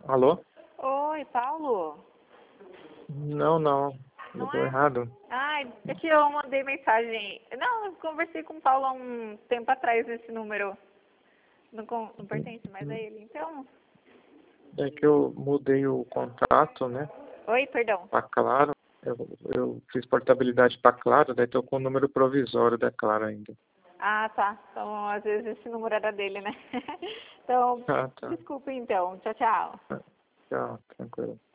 Alô? Oi, Paulo? Não, não. Não Ligou é? errado. Ai, é que eu mandei mensagem. Não, eu conversei com o Paulo há um tempo atrás nesse número. Não pertence mais a ele. Então. É que eu mudei o contato, né? Oi, perdão. Pra Claro. Eu fiz portabilidade pra Claro, daí tô com o número provisório da Claro ainda. Ah, tá. Então, às vezes esse número era dele, né? Então, Ah, tá. desculpa então. Tchau, tchau. Tchau, tranquilo.